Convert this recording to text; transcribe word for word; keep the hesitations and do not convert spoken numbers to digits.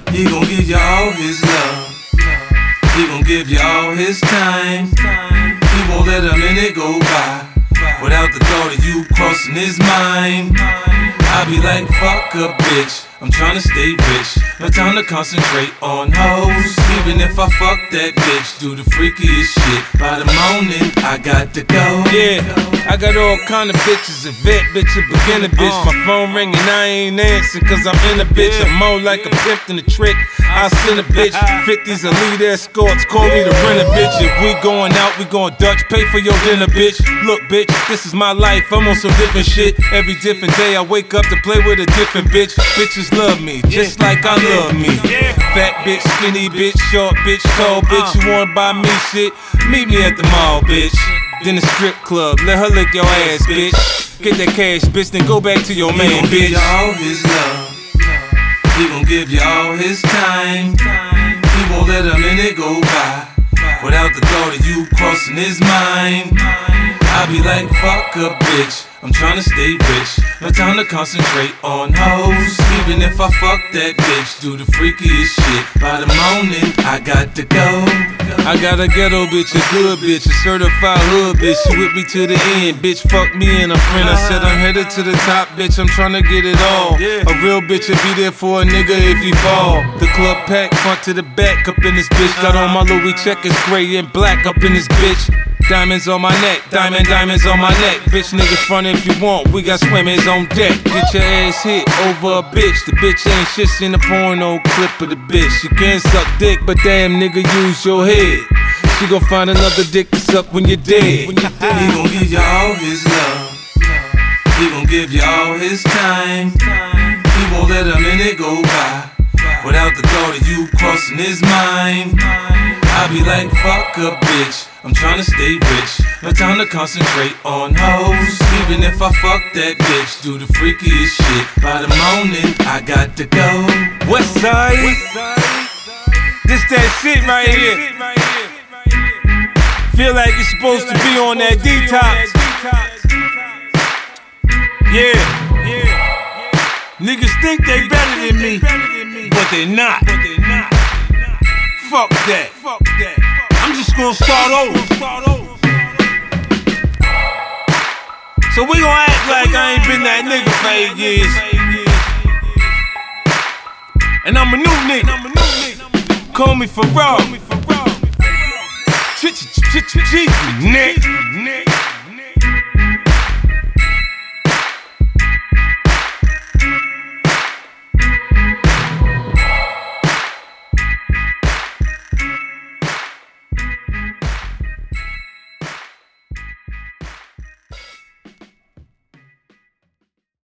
He gon' give you all his love. He gon' give you all his time. He won't let a minute go by without the thought of you crossing his mind. I be like, fuck a bitch, I'm tryna stay rich. No time to concentrate on hoes. Even if I fuck that bitch, do the freakiest shit. By the morning, I got to go. Yeah, I got all kind of bitches. A vet bitch, a beginner bitch. My phone ringing, I ain't answering cause I'm in a bitch. I'm more like a pimp than a trick. I send a bitch. fifties elite escorts, call me the rent a bitch. If we going out, we going Dutch, pay for your dinner, bitch. Look, bitch, this is my life, I'm on some different shit. Every different day I wake up to play with a different bitch. Bitches love me, just like I love me. Fat bitch, skinny bitch, short bitch, tall bitch. You wanna buy me shit? Meet me at the mall, bitch. Then the strip club, let her lick your ass, bitch. Get that cash, bitch, then go back to your He man, gon' give bitch. you all his love. He gon' give you all his time. He won't let a minute go by without the thought of you crossing his mind. I be like, fuck a bitch, I'm tryna stay rich. No time to concentrate on hoes. Even if I fuck that bitch, do the freakiest shit. By the morning, I got to go. I got a ghetto bitch, a good bitch, a certified hood bitch. She with me to the end, bitch, fuck me and a friend. I said I'm headed to the top, bitch, I'm tryna get it all. A real bitch will be there for a nigga if he fall. The club packed, front to the back, up in this bitch. Got on my Louis checkers, gray and black, up in this bitch. Diamonds on my neck, diamond diamonds on my neck. Bitch niggas front if you want, we got swimmers on deck. Get your ass hit over a bitch. The bitch ain't shit, seen a porno clip of the bitch. She can suck dick, but damn nigga, use your head. She gon' find another dick to suck when you're dead. He gon' give you all his love. He gon' give you all his time. He won't let a minute go by without the thought of you crossing his mind. I be like, fuck a bitch, I'm tryna stay rich. No time to concentrate on hoes. Even if I fuck that bitch, do the freakiest shit. By the morning, I got to go. Westside, this that shit right here. Feel like you're supposed to be on that detox. Yeah, niggas think they better than me, but they not. Fuck that. I'm just gonna start over. So we gon' act like I ain't been that nigga for eight years. And I'm a new nigga. Call me Pharrell. Ch-ch-ch-ch-ch, Nick.